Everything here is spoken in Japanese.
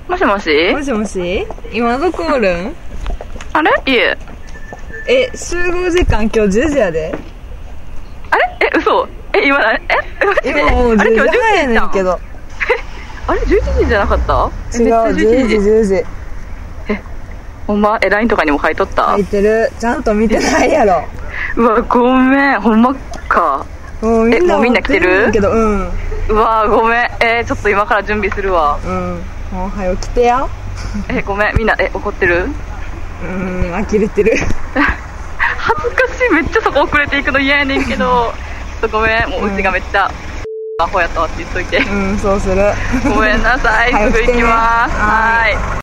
もしもし。 もしもし、今どこおるん？ あれ家。 集合時間今日10時やで。 あれ嘘。今マジで。 今もう10時半やねんけど。 あれ11時じゃなかった？ 違う、10時10時。 ほんまLINE とかにも書いとった？ 書いてる。ちゃんと見てないやろ。 うわごめん、ほんまか。 もうみんな来てるけど、 うわごめん。ちょっと今から準備するわ。 もう早起きてや。 ごめん、みんな怒ってる？ 呆れてる。 恥ずかしい。めっちゃそこ遅れていくの嫌やねんけどちょっとごめん。もううちがめっちゃアホやったわって言っといて。 そうする。 ごめんなさい。すぐ行きます。はい。